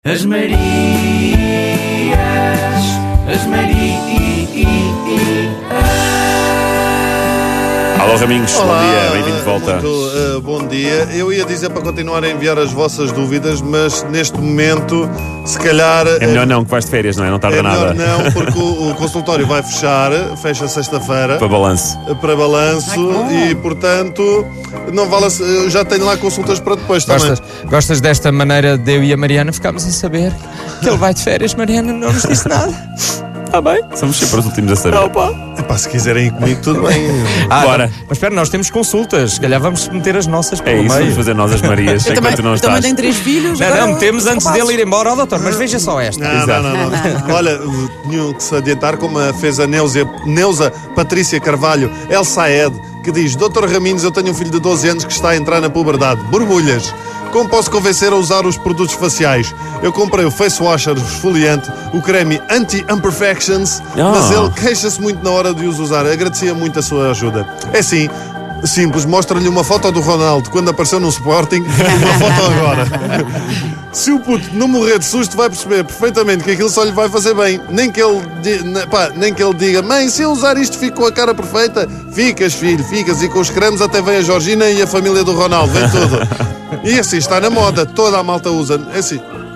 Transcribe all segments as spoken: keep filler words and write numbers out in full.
As Marias, as Marias. Alô Raminhos, Olá, bom dia, bem-vindo de volta. Muito, uh, bom dia. Eu ia dizer para continuar a enviar as vossas dúvidas, mas neste momento, se calhar... É melhor não, que vais de férias, não é? Não tarda é nada. melhor não, porque o, o consultório vai fechar, fecha sexta-feira. Para balanço. Para balanço e, portanto, não vale a, eu já tenho lá consultas para depois também. Gostas, gostas desta maneira de eu e a Mariana ficarmos a saber que ele vai de férias? Mariana não nos disse nada. Está bem? Somos sempre os últimos a saber. Opa. Epá, se quiserem ir comigo, tudo bem. Ah, Bora. Mas, mas espera, nós temos consultas. Se calhar vamos meter as nossas É pelo isso, meio. vamos fazer nós as Marias, Eu também, enquanto não eu também estás. tenho três filhos. Não, agora não, metemos antes rapazes. dele ir embora, ó doutor, mas veja só esta. Não, não, não, não. Olha, tinham que se adiantar como a fez a Neuza, Neuza Patrícia Carvalho El Saed, que diz: doutor Raminhos, eu tenho um filho de doze anos que está a entrar na puberdade. Borbulhas. Como posso convencer a usar os produtos faciais? Eu comprei o Face Washer esfoliante, o creme Anti-Imperfections, Ah. mas ele queixa-se muito na hora de os usar. Agradecia muito a sua ajuda. É assim, simples, mostra-lhe uma foto do Ronaldo quando apareceu no Sporting e uma foto agora. Se o puto não morrer de susto, vai perceber perfeitamente que aquilo só lhe vai fazer bem. Nem que ele, di- ne- pá, nem que ele diga: mãe, se eu usar isto fico com a cara perfeita. Ficas, filho, ficas. E com os cremes até vem a Georgina e a família do Ronaldo, vem tudo. E assim, está na moda, toda a malta usa. É assim,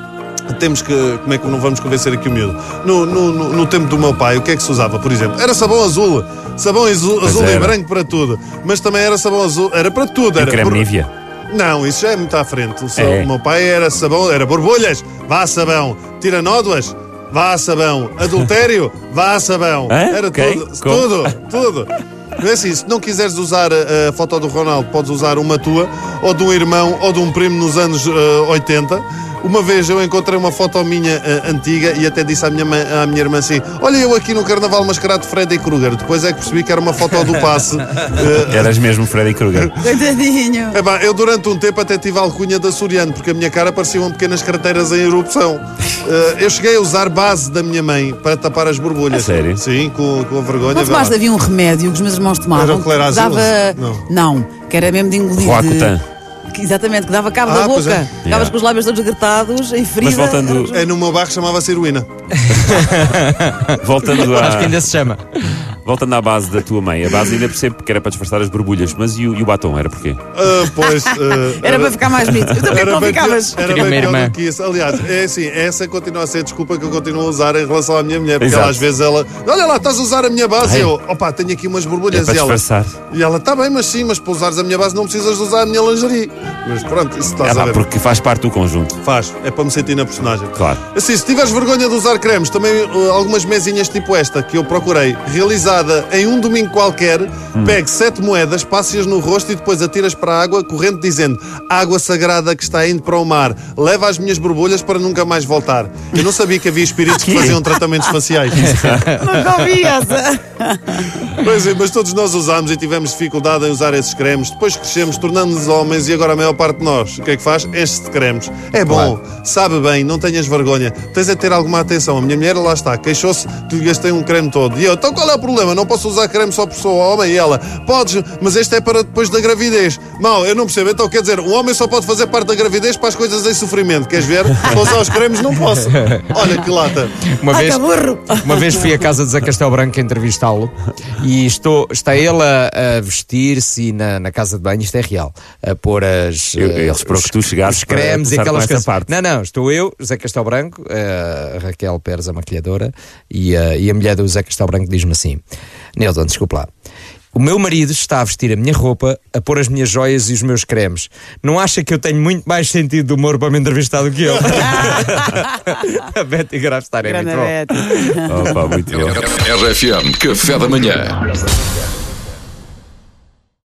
temos que... Como é que não vamos convencer aqui o miúdo? No, no, no, no tempo do meu pai, o que é que se usava, por exemplo? Era sabão azul. Sabão azul, azul e era. branco para tudo. Mas também era sabão azul... Era para tudo. E Era o creme por- Nivea. Não, isso já é muito à frente. O, seu, É. o meu pai era sabão, era borbulhas, vá a sabão. Tira nódoas, vá a sabão. Adultério, vá a sabão. Hã? Era Ok. tudo, Como? tudo, tudo. Não é assim, se não quiseres usar a, a foto do Ronaldo, podes usar uma tua, ou de um irmão, ou de um primo nos anos uh, oitenta. Uma vez eu encontrei uma foto minha uh, antiga e até disse à minha, mãe, à minha irmã assim: olha, eu aqui no Carnaval mascarado de Freddy Krueger. Depois é que percebi que era uma foto do passe. uh, Eras mesmo Freddy Krueger. Coitadinho. Epá, eu durante um tempo até tive a alcunha de açoriano, porque a minha cara pareciam pequenas crateiras em erupção. Uh, eu cheguei a usar base da minha mãe para tapar as borbulhas. A sério? Sim, com, com a vergonha. Não vê lá. tomaste, havia um remédio que os meus irmãos tomavam. Era o Clerazil? que dava... Não. Não, que era mesmo de engolir. Roacutan. De... que- Exatamente, que dava cabo Ah, da pois boca. é. Ficavas Yeah. com os lábios todos gretados, em ferida. Mas voltando- É, no meu bairro chamava-se heroína. Voltando, Acho que à, ainda se chama. voltando à base da tua mãe. A base ainda percebo que era para disfarçar as borbulhas, mas e o, e o batom, era porquê? Ah, pois. ah, Era para ficar mais bonito. Então porquê que não bem ficavas? pior- era Queria bem uma pior irmã. do que isso. Aliás, é assim, essa continua a ser a desculpa que eu continuo a usar em relação à minha mulher. Porque Exato. ela às vezes ela. Olha lá, estás a usar a minha base. Ai. E eu, opá, tenho aqui umas borbulhas. É para e ela, disfarçar. e ela, está bem, mas sim, mas para usares a minha base não precisas de usar a minha lingerie. Mas pronto, isso estás É a pá, ver. porque faz parte do conjunto. Faz, é para me sentir na personagem. Claro. Assim, se tiveres vergonha de usar cremes, também uh, algumas mesinhas tipo esta que eu procurei, realizada em um domingo qualquer, Hum. pegue sete moedas, passe-as no rosto e depois atiras para a água corrente dizendo: água sagrada que está indo para o mar, leva as minhas borbulhas para nunca mais voltar. Eu não sabia que havia espíritos que faziam tratamentos faciais. Nunca ouvi essa. Pois é, mas todos nós usámos e tivemos dificuldade em usar esses cremes. Depois crescemos, tornando-nos homens e agora a maior parte de nós, o que é que faz? Enche-se de cremes. É bom, sabe bem, não tenhas vergonha. Tens é de ter alguma atenção. A minha mulher, lá está, queixou-se que lhe gastei um creme todo. E eu, então qual é o problema? Não posso usar creme só por sou homem? E ela, podes, mas este é para depois da gravidez. Mal, eu não percebo. Então quer dizer, um homem só pode fazer parte da gravidez para as coisas em sofrimento. Queres ver? Para usar os cremes não posso. Olha que lata. Uma Ai, vez, que burro. uma vez fui à casa de Zé Castelo Branco entrevistá-lo e estou, está ele a, a vestir-se na, na casa de banho, isto é real, a pôr as. Eu- eh, eles esperam os- que tu chegasses os para cremes e começar aquelas com essa coisas. parte. Não, não, estou eu, Zé Castelo Branco, a Raquel Pérez, a maquilhadora, e a, e a mulher do Zé Castelo Branco diz-me assim: Nilton, desculpa lá. O meu marido está a vestir a minha roupa, a pôr as minhas joias e os meus cremes. Não acha que eu tenho muito mais sentido de humor para me entrevistar do que ele? A Betty Grafstar é Grande muito bom. Betty. Opa, muito bom. R F M, café da manhã.